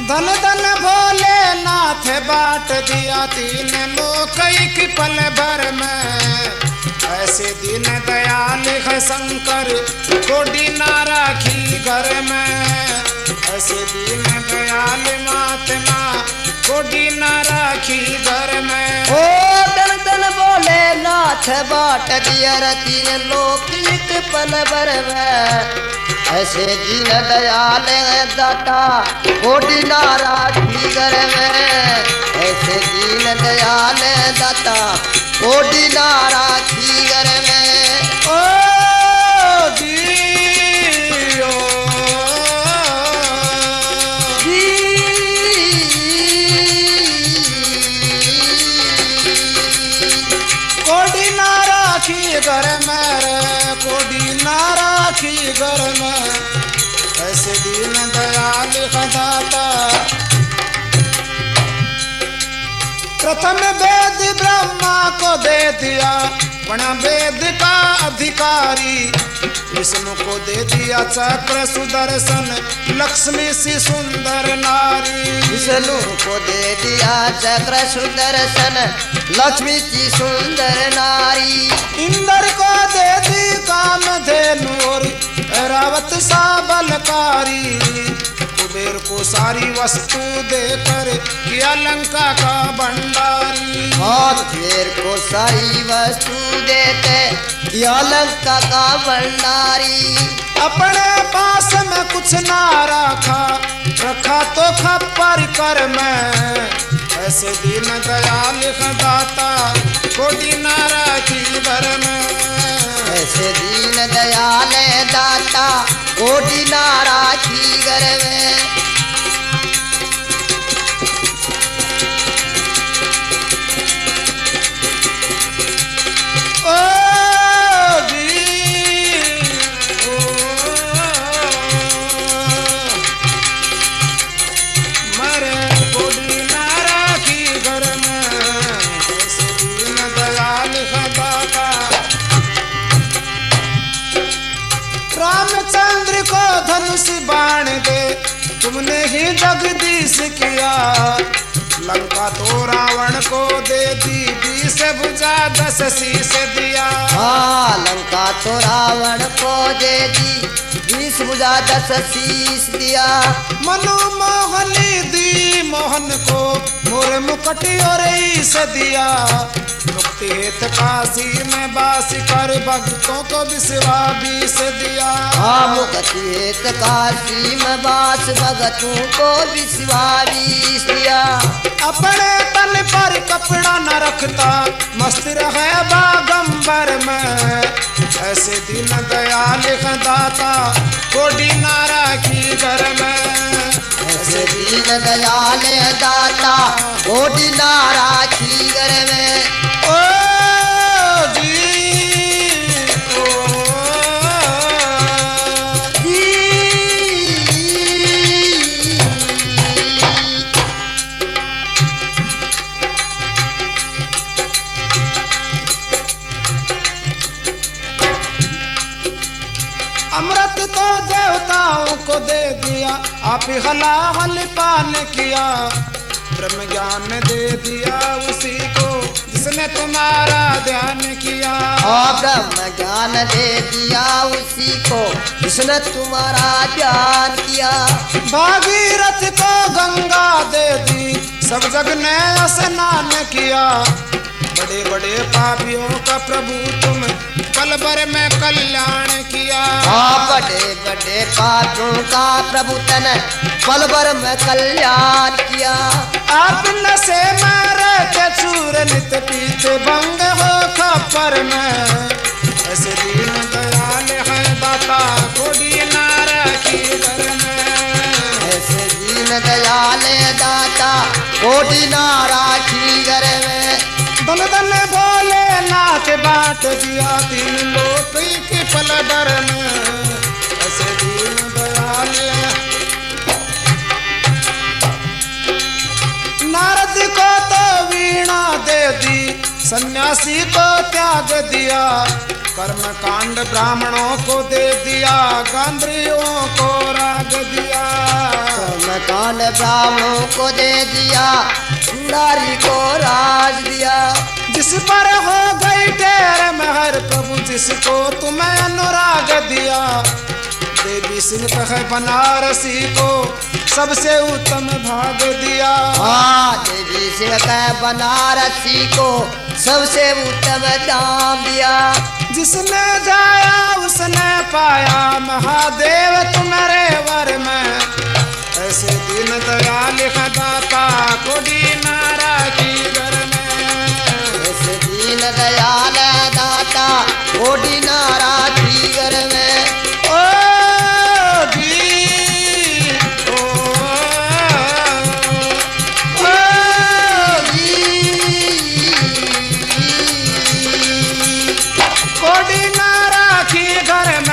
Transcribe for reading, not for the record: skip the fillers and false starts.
धन धन भोलेनाथ बाट दिया तीन लोक एक पल भर में। ऐसे दीन दयाल है शंकर कोडी ना राखी घर में। ऐसे दीन दयाल महात्मा कोडी ना राखी घर में। ओ धन धन भोलेनाथ बाट दिया तीन लोक एक पल भर में। ऐसे दीन दयाल दाता कोडी ना राखी घर में। ऐसे दीन दयाल दाता कोडी ना राखी घर में। ओ जियो कोडी ना राखी घर में रे कोडी ना राखी घर में। ऐसे दीन दयाल दाता प्रथम वेद ब्रह्मा को दे दिया बना वेद का अधिकारी। विष्णु को दे दिया चक्र सुदर्शन लक्ष्मी सी सुंदर नारी। विष्णु को दे दिया चक्र सुदर्शन लक्ष्मी की सुंदर नारी। इंद्र को दे दी कामधेनु और ऐरावत सा बलकारी। कुबेर को सारी वस्तु देकर किया लंका का भंडारी। कुबेर को सारी वस्तु देते किया लंका का भंडारी। अपने पास में कुछ ना रखा रखा तो खप्पर कर में। ऐसे दीन दयाल दाता कोडी ना राखी घर में। ऐसे दीन दयाल दाता कोडी ना राखी घर में। ओ मरे कोडी ना राखी घर में। ऐसे दीन दयाल दाता रामचंद्र को धनुष बाण दे तुमने ही जगदीश किया। लंका तो रावण को दे दी 20 भुजा 10 शीश दिया। लंका तो रावण को दे दी 20 भुजा 10 शीश दिया। मनु मोहनी दी मोहन को मोर मुकुट और ईश दिया। मुक्ति हेत काशी में बास कर भक्तों को बिस्वा 20 दिया। मुक्ति हेत काशी में बास भक्तों को बिस्वा 20 दिया। अपने तन पर कपड़ा न रखता मस्त रहे बागंबर में। ऐसे दीन दयाल दाता कोडी ना राखी घर में। ऐसे दीन दयाल दाता कोडी ना राखी घर में। ओ जी अमृत तो देवताओं को दे दिया आप हलाहल पान किया। ब्रह्म ज्ञान दे दिया उसी को जिसने तुम्हारा ध्यान किया। ब्रह्म ज्ञान दे दिया उसी को जिसने तुम्हारा ध्यान किया। भागीरथ को गंगा दे दी सब जग ने स्नान किया। बड़े बड़े पापियों का प्रभु तुम पल भर में कल्याण किया। बड़े बड़े पापियों का प्रभु तने पल भर में कल्याण किया। आप नशे में रहते चूर नित पीते भंग हो खप्पर में। ऐसे दीन दयाल है दाता कोडी ना राखी घर में। ऐसे दीन दयाल दाता कोडी ना राखी घर में। धन धन भोलेनाथ बाट दिया तीन लोक के पल भर में। ऐसे दीन दयाल नारद को तो वीणा दे दी सन्यासी को त्याग दिया, कर्म कांड ब्राह्मणों को दे दिया, गांधरियों को राग दिया। कर्मकांड ब्राह्मणों को दे दिया, नारी को राज दिया। जिस पर हो गई ढेर महर प्रभु, जिसको तुम्हें अनुराग दिया। देवी सिंह कह बनारसी को सबसे उत्तम भाग दिया। हाँ, देवी सिंह कह बनारसी को सबसे उत्तम दाम दिया। जिसने जाया उसने पाया, महादेव तुम्हारे वर में। ऐसे दीन दयाल दाता को दीनारा की घर में। ऐसे दीन दयाल दाता को दीनारा की घर में। ओ जी, ओ जी, को दीनारा की घर